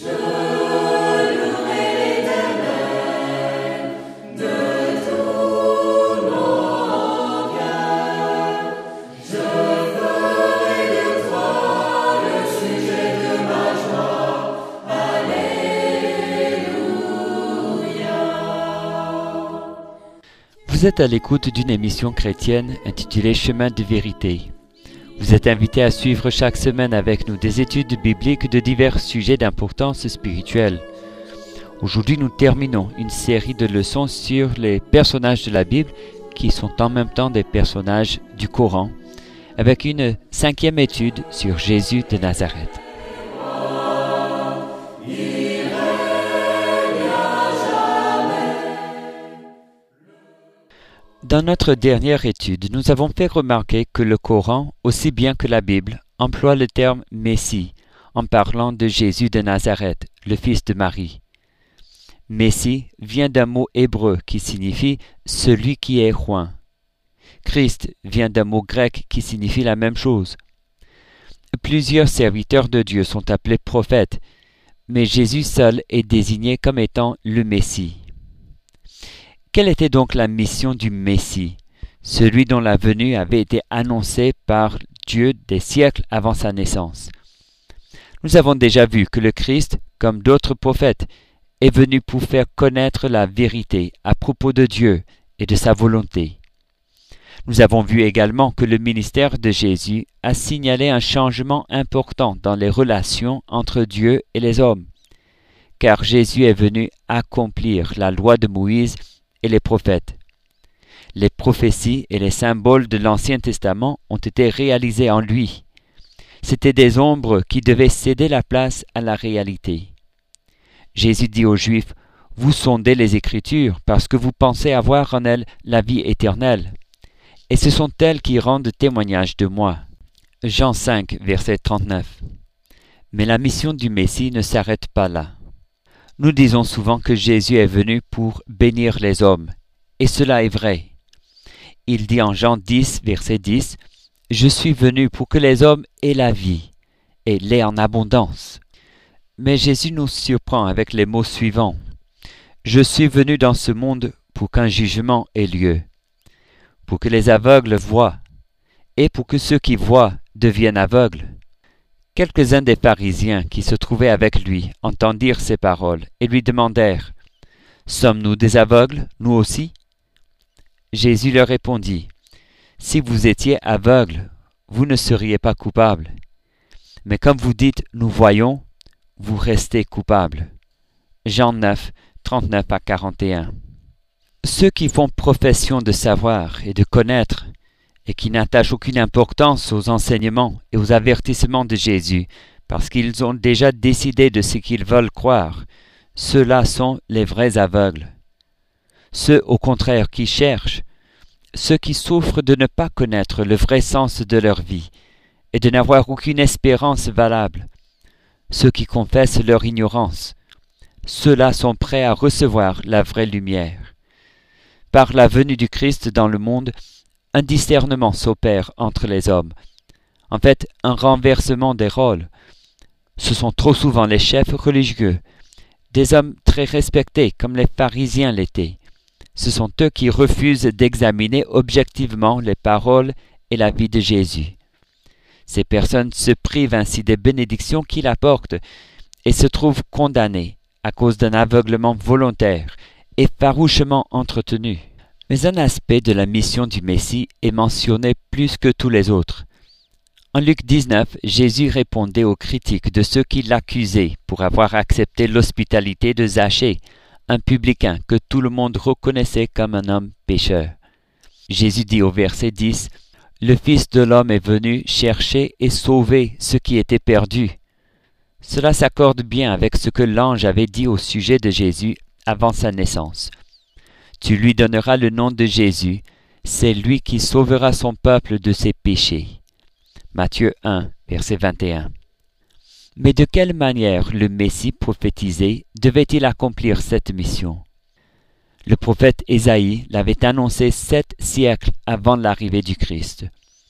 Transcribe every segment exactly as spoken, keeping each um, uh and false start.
Vous êtes à l'écoute d'une émission chrétienne intitulée Chemin de vérité. Vous êtes invité à suivre chaque semaine avec nous des études bibliques de divers sujets d'importance spirituelle. Aujourd'hui, nous terminons une série de leçons sur les personnages de la Bible qui sont en même temps des personnages du Coran, avec une cinquième étude sur Jésus de Nazareth. Dans notre dernière étude, nous avons fait remarquer que le Coran, aussi bien que la Bible, emploie le terme « Messie » en parlant de Jésus de Nazareth, le fils de Marie. « Messie » vient d'un mot hébreu qui signifie « celui qui est roi ». Christ vient d'un mot grec qui signifie la même chose. Plusieurs serviteurs de Dieu sont appelés prophètes, mais Jésus seul est désigné comme étant le Messie. Quelle était donc la mission du Messie, celui dont la venue avait été annoncée par Dieu des siècles avant sa naissance? Nous avons déjà vu que le Christ, comme d'autres prophètes, est venu pour faire connaître la vérité à propos de Dieu et de sa volonté. Nous avons vu également que le ministère de Jésus a signalé un changement important dans les relations entre Dieu et les hommes, car Jésus est venu accomplir la loi de Moïse et les prophètes. Les prophéties et les symboles de l'Ancien Testament ont été réalisés en lui. C'étaient des ombres qui devaient céder la place à la réalité. Jésus dit aux Juifs, « Vous sondez les Écritures parce que vous pensez avoir en elles la vie éternelle, et ce sont elles qui rendent témoignage de moi. » Jean cinq, verset trente-neuf. Mais la mission du Messie ne s'arrête pas là. Nous disons souvent que Jésus est venu pour bénir les hommes, et cela est vrai. Il dit en Jean dix, verset dix, « Je suis venu pour que les hommes aient la vie, et l'aient en abondance. » Mais Jésus nous surprend avec les mots suivants. « Je suis venu dans ce monde pour qu'un jugement ait lieu, pour que les aveugles voient, et pour que ceux qui voient deviennent aveugles. » Quelques-uns des pharisiens qui se trouvaient avec lui entendirent ces paroles et lui demandèrent « Sommes-nous des aveugles, nous aussi ?» Jésus leur répondit « Si vous étiez aveugles, vous ne seriez pas coupables. Mais comme vous dites « Nous voyons », vous restez coupables. » Jean neuf, trente-neuf à quarante et un. Ceux qui font profession de savoir et de connaître et qui n'attachent aucune importance aux enseignements et aux avertissements de Jésus, parce qu'ils ont déjà décidé de ce qu'ils veulent croire, ceux-là sont les vrais aveugles. Ceux, au contraire, qui cherchent, ceux qui souffrent de ne pas connaître le vrai sens de leur vie et de n'avoir aucune espérance valable, ceux qui confessent leur ignorance, ceux-là sont prêts à recevoir la vraie lumière. Par la venue du Christ dans le monde, un discernement s'opère entre les hommes. En fait, un renversement des rôles. Ce sont trop souvent les chefs religieux, des hommes très respectés comme les pharisiens l'étaient. Ce sont eux qui refusent d'examiner objectivement les paroles et la vie de Jésus. Ces personnes se privent ainsi des bénédictions qu'il apporte et se trouvent condamnées à cause d'un aveuglement volontaire et farouchement entretenu. Mais un aspect de la mission du Messie est mentionné plus que tous les autres. En Luc dix-neuf, Jésus répondait aux critiques de ceux qui l'accusaient pour avoir accepté l'hospitalité de Zachée, un publicain que tout le monde reconnaissait comme un homme pécheur. Jésus dit au verset dix, « Le Fils de l'homme est venu chercher et sauver ceux qui étaient perdus. » Cela s'accorde bien avec ce que l'ange avait dit au sujet de Jésus avant sa naissance. Tu lui donneras le nom de Jésus, c'est lui qui sauvera son peuple de ses péchés. Matthieu un, verset vingt et un. Mais de quelle manière le Messie prophétisé devait-il accomplir cette mission? Le prophète Ésaïe l'avait annoncé sept siècles avant l'arrivée du Christ.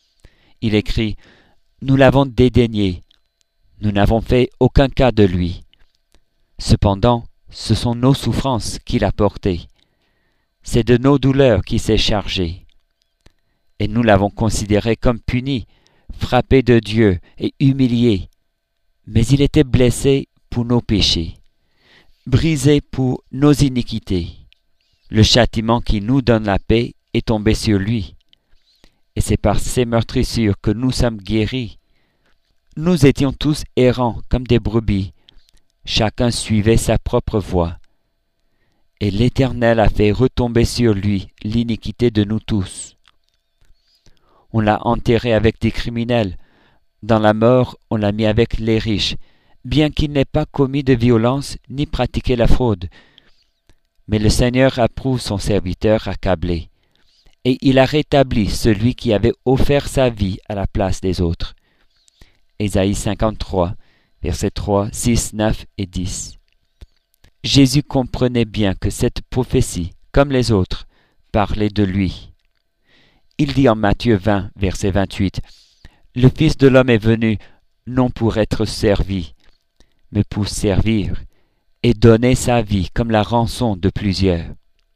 Il écrit « Nous l'avons dédaigné, nous n'avons fait aucun cas de lui. Cependant, ce sont nos souffrances qu'il a portées. C'est de nos douleurs qu'il s'est chargé. Et nous l'avons considéré comme puni, frappé de Dieu et humilié. Mais il était blessé pour nos péchés, brisé pour nos iniquités. Le châtiment qui nous donne la paix est tombé sur lui. Et c'est par ses meurtrissures que nous sommes guéris. Nous étions tous errants comme des brebis. Chacun suivait sa propre voie. Et l'Éternel a fait retomber sur lui l'iniquité de nous tous. On l'a enterré avec des criminels. Dans la mort, on l'a mis avec les riches, bien qu'il n'ait pas commis de violence ni pratiqué la fraude. Mais le Seigneur approuve son serviteur accablé, et il a rétabli celui qui avait offert sa vie à la place des autres. Ésaïe cinquante-trois, versets trois, six, neuf et dix. Jésus comprenait bien que cette prophétie, comme les autres, parlait de lui. Il dit en Matthieu vingt, verset vingt-huit, « Le Fils de l'homme est venu, non pour être servi, mais pour servir, et donner sa vie comme la rançon de plusieurs. »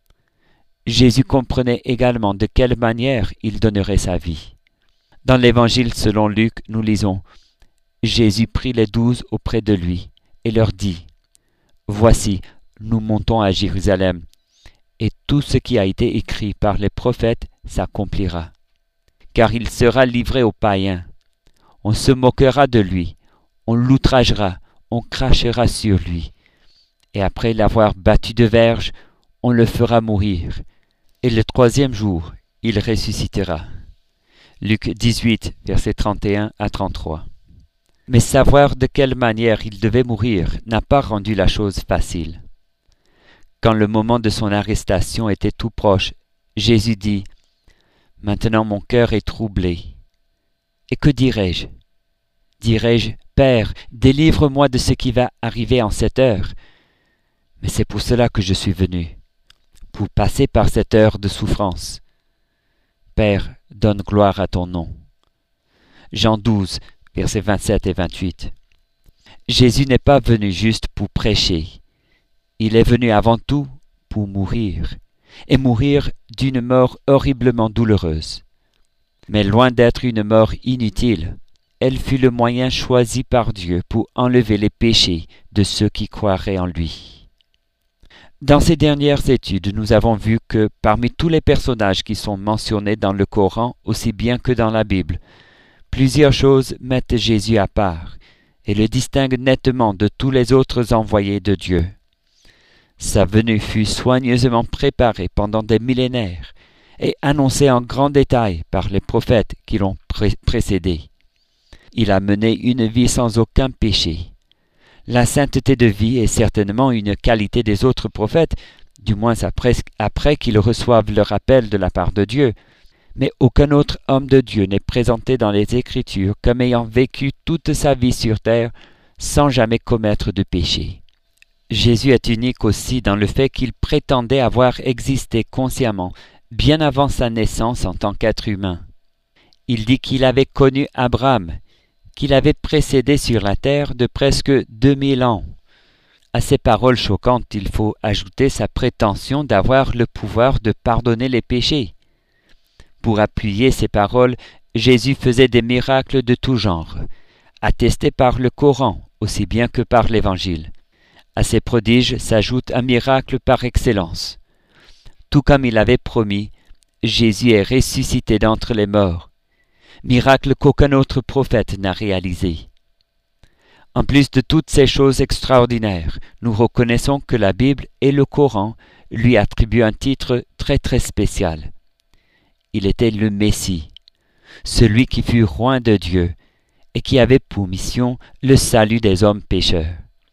Jésus comprenait également de quelle manière il donnerait sa vie. Dans l'Évangile selon Luc, nous lisons, « Jésus prit les douze auprès de lui, et leur dit, « Voici, nous montons à Jérusalem, et tout ce qui a été écrit par les prophètes s'accomplira. Car il sera livré aux païens. On se moquera de lui, on l'outragera, on crachera sur lui. Et après l'avoir battu de verge, on le fera mourir. Et le troisième jour, il ressuscitera. » Luc dix-huit, versets trente et un à trente-trois. Mais savoir de quelle manière il devait mourir n'a pas rendu la chose facile. Quand le moment de son arrestation était tout proche, Jésus dit, « Maintenant mon cœur est troublé. Et que dirai-je? Dirai-je, Père, délivre-moi de ce qui va arriver en cette heure. Mais c'est pour cela que je suis venu, pour passer par cette heure de souffrance. Père, donne gloire à ton nom. » Jean douze, versets vingt-sept et vingt-huit. Jésus n'est pas venu juste pour prêcher. Il est venu avant tout pour mourir, et mourir d'une mort horriblement douloureuse. Mais loin d'être une mort inutile, elle fut le moyen choisi par Dieu pour enlever les péchés de ceux qui croiraient en lui. Dans ces dernières études, nous avons vu que parmi tous les personnages qui sont mentionnés dans le Coran, aussi bien que dans la Bible, plusieurs choses mettent Jésus à part et le distinguent nettement de tous les autres envoyés de Dieu. Sa venue fut soigneusement préparée pendant des millénaires et annoncée en grand détail par les prophètes qui l'ont pré- précédé. Il a mené une vie sans aucun péché. La sainteté de vie est certainement une qualité des autres prophètes, du moins après, après qu'ils reçoivent leur appel de la part de Dieu. Mais aucun autre homme de Dieu n'est présenté dans les Écritures comme ayant vécu toute sa vie sur terre sans jamais commettre de péché. Jésus est unique aussi dans le fait qu'il prétendait avoir existé consciemment bien avant sa naissance en tant qu'être humain. Il dit qu'il avait connu Abraham, qu'il avait précédé sur la terre de presque deux mille ans. À ces paroles choquantes, il faut ajouter sa prétention d'avoir le pouvoir de pardonner les péchés. Pour appuyer ces paroles, Jésus faisait des miracles de tout genre, attestés par le Coran aussi bien que par l'Évangile. À ces prodiges s'ajoute un miracle par excellence. Tout comme il avait promis, Jésus est ressuscité d'entre les morts, miracle qu'aucun autre prophète n'a réalisé. En plus de toutes ces choses extraordinaires, nous reconnaissons que la Bible et le Coran lui attribuent un titre très très spécial. Il était le Messie, celui qui fut roi de Dieu et qui avait pour mission le salut des hommes pécheurs.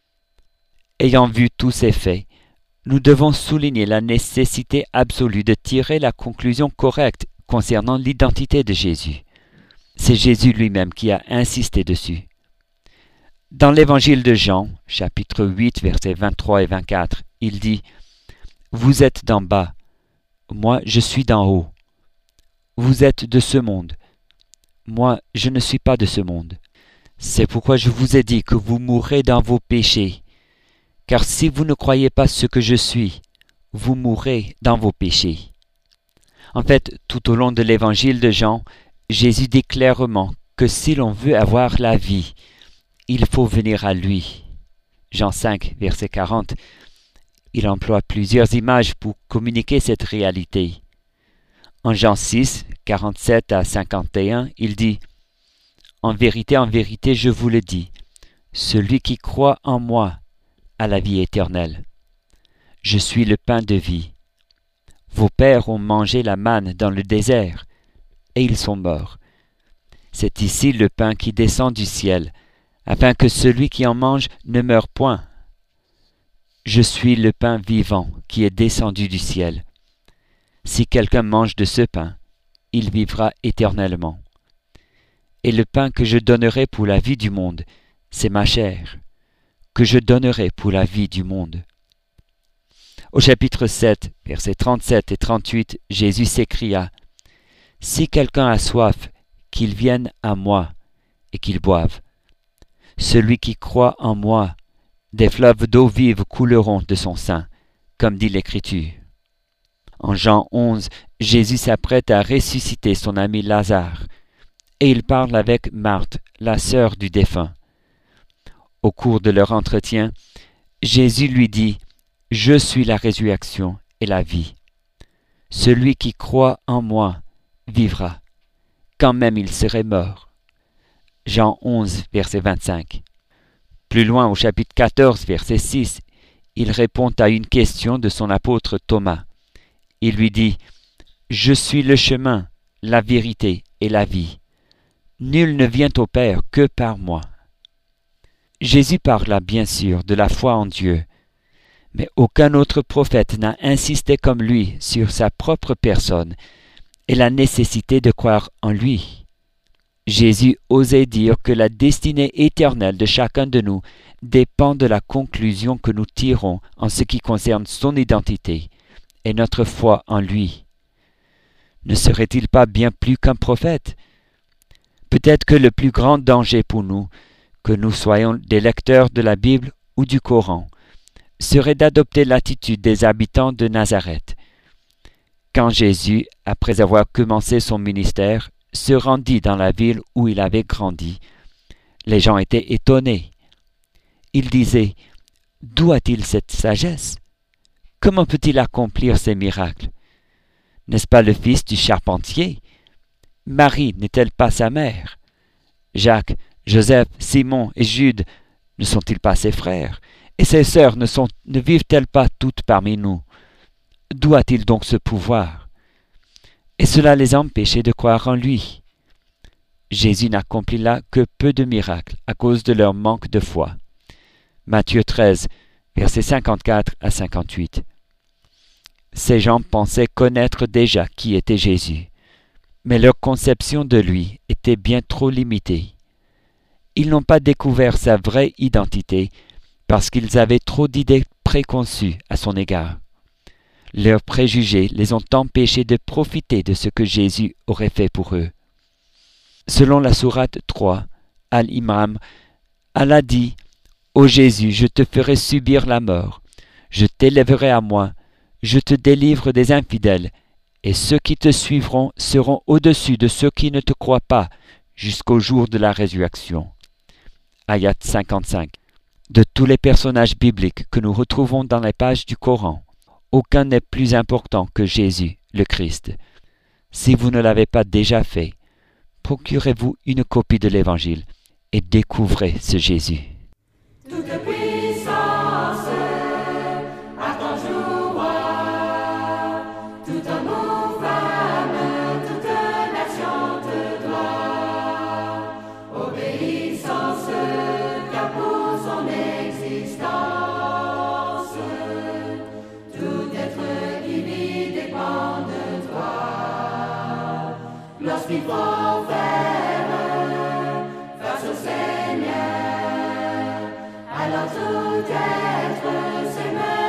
Ayant vu tous ces faits, nous devons souligner la nécessité absolue de tirer la conclusion correcte concernant l'identité de Jésus. C'est Jésus lui-même qui a insisté dessus. Dans l'Évangile de Jean, chapitre huit, versets vingt-trois et vingt-quatre, il dit « Vous êtes d'en bas, moi je suis d'en haut. Vous êtes de ce monde, moi je ne suis pas de ce monde. C'est pourquoi je vous ai dit que vous mourrez dans vos péchés, car si vous ne croyez pas ce que je suis, vous mourrez dans vos péchés. » En fait, tout au long de l'évangile de Jean, Jésus dit clairement que si l'on veut avoir la vie, il faut venir à lui. Jean cinq, verset quarante, il emploie plusieurs images pour communiquer cette réalité. En Jean six, quarante-sept à cinquante et un, il dit « En vérité, en vérité, je vous le dis, celui qui croit en moi a la vie éternelle. Je suis le pain de vie. Vos pères ont mangé la manne dans le désert, et ils sont morts. C'est ici le pain qui descend du ciel, afin que celui qui en mange ne meure point. Je suis le pain vivant qui est descendu du ciel. Si quelqu'un mange de ce pain, il vivra éternellement. Et le pain que je donnerai pour la vie du monde, c'est ma chair, que je donnerai pour la vie du monde. » Au chapitre sept, versets trente-sept et trente-huit, Jésus s'écria « Si quelqu'un a soif, qu'il vienne à moi et qu'il boive. Celui qui croit en moi, des fleuves d'eau vive couleront de son sein, comme dit l'Écriture. » En Jean onze, Jésus s'apprête à ressusciter son ami Lazare, et il parle avec Marthe, la sœur du défunt. Au cours de leur entretien, Jésus lui dit « Je suis la résurrection et la vie. Celui qui croit en moi vivra, quand même il serait mort. » Jean onze, verset vingt-cinq. Plus loin, au chapitre quatorze, verset six, il répond à une question de son apôtre Thomas. Il lui dit « Je suis le chemin, la vérité et la vie. Nul ne vient au Père que par moi. » Jésus parla bien sûr de la foi en Dieu, mais aucun autre prophète n'a insisté comme lui sur sa propre personne et la nécessité de croire en lui. Jésus osait dire que la destinée éternelle de chacun de nous dépend de la conclusion que nous tirons en ce qui concerne son identité et notre foi en lui. Ne serait-il pas bien plus qu'un prophète? Peut-être que le plus grand danger pour nous, que nous soyons des lecteurs de la Bible ou du Coran, serait d'adopter l'attitude des habitants de Nazareth. Quand Jésus, après avoir commencé son ministère, se rendit dans la ville où il avait grandi, les gens étaient étonnés. Ils disaient « D'où a-t-il cette sagesse? Comment peut-il accomplir ces miracles? N'est-ce pas le fils du charpentier? Marie n'est-elle pas sa mère? Jacques, Joseph, Simon et Jude ne sont-ils pas ses frères? Et ses sœurs ne, sont, ne vivent-elles pas toutes parmi nous? D'où a-t-il donc ce pouvoir? » Et cela les empêchait de croire en lui. Jésus n'accomplit là que peu de miracles à cause de leur manque de foi. Matthieu treize, versets cinquante-quatre à cinquante-huit. Ces gens pensaient connaître déjà qui était Jésus, mais leur conception de lui était bien trop limitée. Ils n'ont pas découvert sa vraie identité parce qu'ils avaient trop d'idées préconçues à son égard. Leurs préjugés les ont empêchés de profiter de ce que Jésus aurait fait pour eux. Selon la sourate trois, Al-Imran, Allah dit « Ô Jésus, je te ferai subir la mort, je t'élèverai à moi, je te délivre des infidèles, et ceux qui te suivront seront au-dessus de ceux qui ne te croient pas, jusqu'au jour de la résurrection. » Ayat cinquante-cinq. De tous les personnages bibliques que nous retrouvons dans les pages du Coran, aucun n'est plus important que Jésus, le Christ. Si vous ne l'avez pas déjà fait, procurez-vous une copie de l'Évangile et découvrez ce Jésus. Toute puissance à ton jour, tout amour, femme, toute nation te doit. Obéissance, car pour son existence, tout être qui vit dépend de toi. Lorsqu'il faut faire face au Seigneur, alors tout être s'émeut.